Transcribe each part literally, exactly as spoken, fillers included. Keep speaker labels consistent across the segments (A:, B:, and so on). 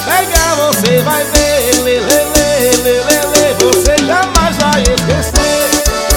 A: pegar você vai ver, lê, lê, lê, lê, lê, lê, você jamais vai esquecer.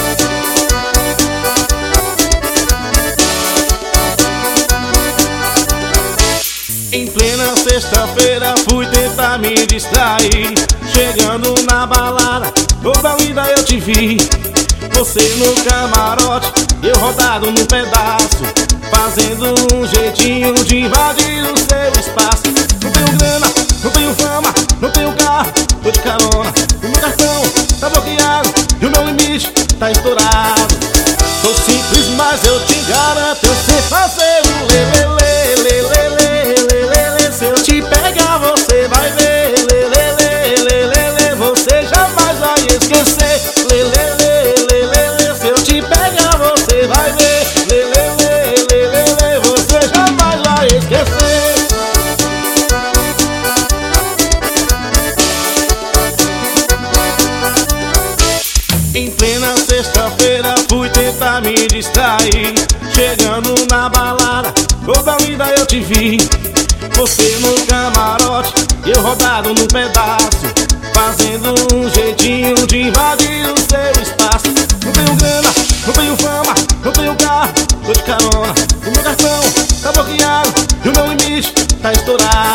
A: Em plena sexta-feira fui tentar me distrair, chegando na balada, toda linda eu te vi. Você no camarote, eu rodado num pedaço, fazendo um jeitinho de invadir o seu espaço. Não tenho grana, não tenho fama, não tenho carro, tô de carona. O meu cartão tá bloqueado e o meu limite tá estourado. Sou simples, mas eu te garanto, eu sei fazer um lê, lê, lê, lê, lê, lê, lê, lê, lê. Se eu te pegar você vai ver, lê, lê, lê, lê, lê, lê, você jamais vai esquecer. Lê, lê, lê, lê, lê, lê, se eu te pegar você vai ver, lê, lê, lê, lê, lê, lê, você jamais vai esquecer. Em plena sexta-feira fui tentar me distrair, chegando na balada, toda linda eu te vi. Você no camarote, eu rodado num pedaço, fazendo um jeitinho de invadir o seu espaço. Não tenho grana, não tenho fama, não tenho carro, tô de carona. O meu cartão tá bloqueado e o meu limite tá estourado.